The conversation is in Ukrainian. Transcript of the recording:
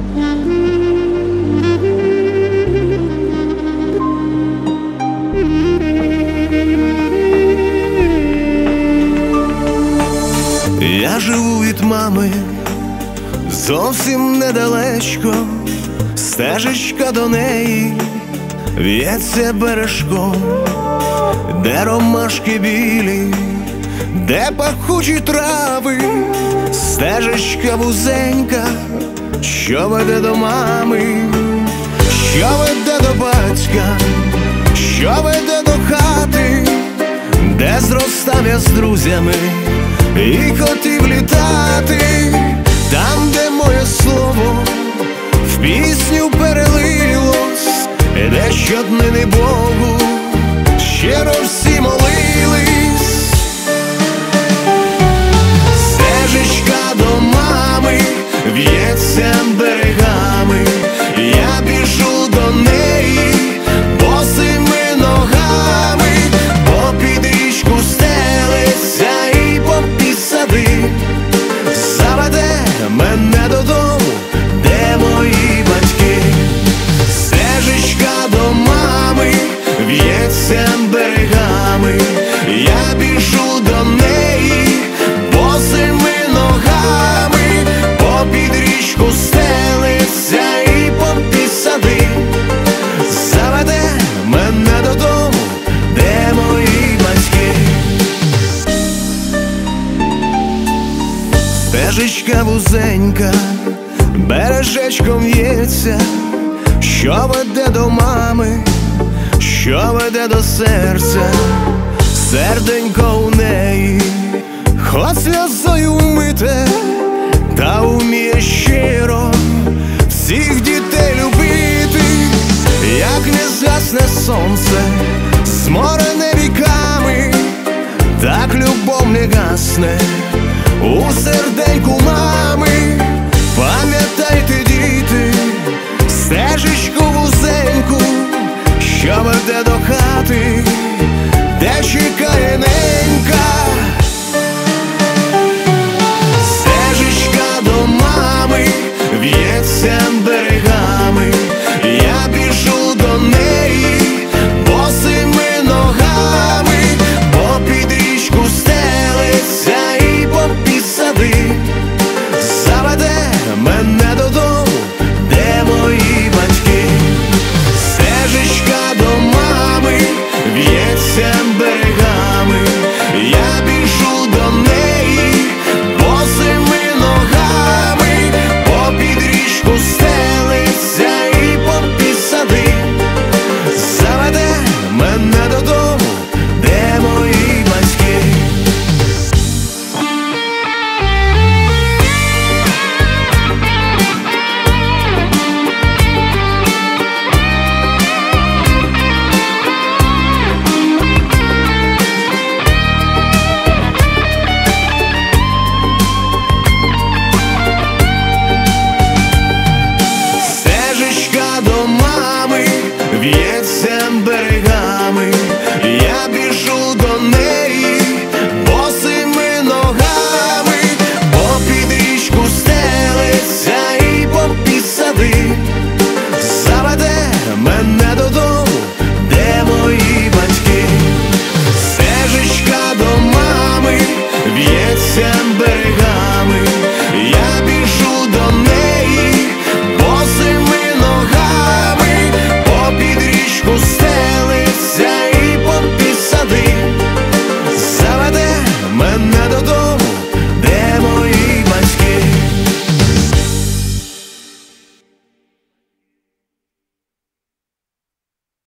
Я живу від мами зовсім недалечко, стежечка до неї в'ється бережком, де ромашки білі, де пахучі трави, стежечка вузенька, що веде до мами, що веде до батька, що веде до хати, де зростав я з друзями і хотів літати, там, де моє слово в пісню перелилось, де щоднини Богу щиро всі молились. Стежечка до мами в'ється берегами, я біжу до неї босими ногами, попід річку стелиться і попід сади, заведе мене додому, де мої батьки. Стежечка до мами в'ється берегами, я біжу до неї босими ногами, попід річку стелиться і попід сади, заведе мене додому, де мої батьки. Стежечка вузенька бережечком в'ється, що веде до мами, що веде до серця, серденько у неї хоч сльозою вмите, та вміє щиро всіх дітей любити. Як не згасне сонце, зморене віками, так любов не гасне у серденьку мами. Пам'ятайте, діти, стежечку вузеньку, що веде до хати, де чекає ненька.